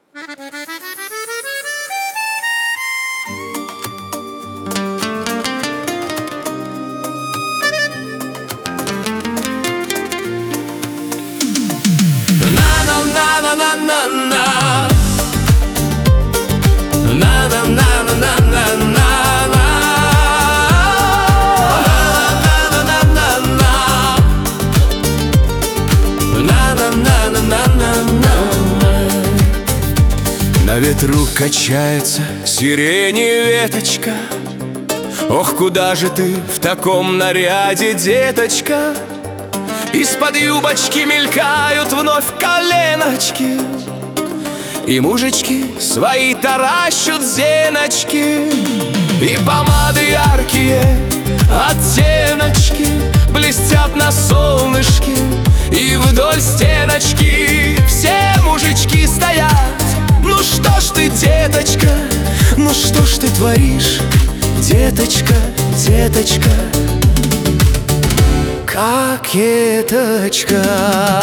На ветру качается сирени веточка. Ох, куда же ты в таком наряде, деточка? Из-под юбочки мелькают вновь коленочки, и мужички свои таращут зеночки. И помады яркие оттеночки блестят на солнышке, и вдоль стеночки все мужички стоят. Ну что ж ты, деточка, ну что ж ты творишь, деточка, деточка, кокеточка.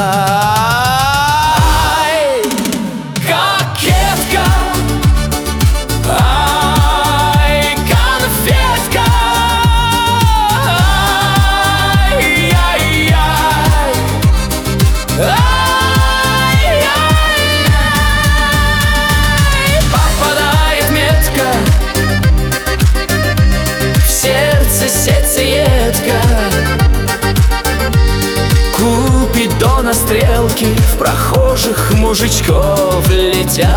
Ай, кокетка, ай, конфетка, ай-яй-яй, ай-яй-яй. Попадает метко в сердце сердцеедка. Купидона стрелки в прохожих мужичков летят.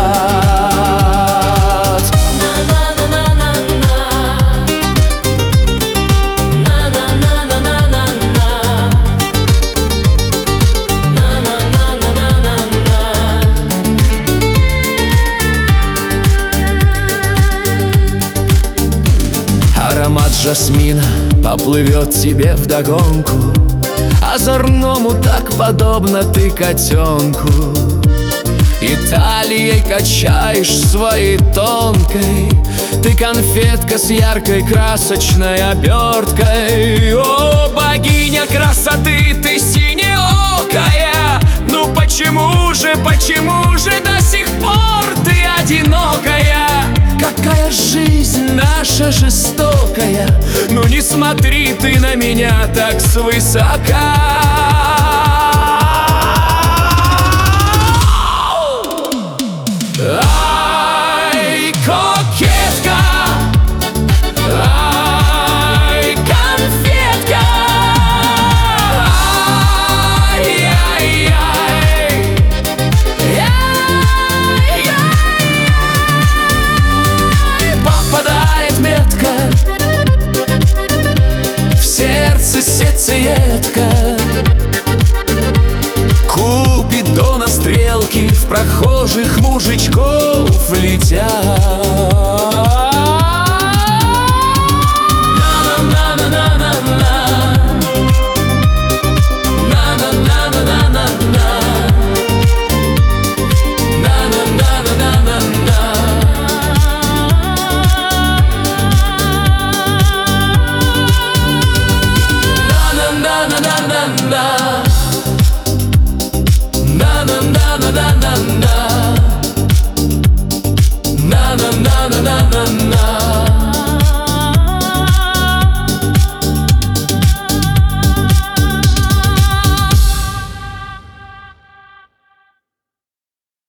Аромат жасмина поплывет тебе вдогонку, озорному так подобно ты котенку. И талией качаешь своей тонкой, ты конфетка с яркой красочной оберткой. О, богиня красоты, ты синеокая, ну почему же до сих пор ты одинокая? Какая жизнь наша жестокая, ну не смотри ты на меня так свысока. Ай, кокетка, ай, конфетка, ай-яй-яй, ай-яй-яй. Попадает метко в сердце сердцеедка. Купидона стрелки в прохожих мужичков летят.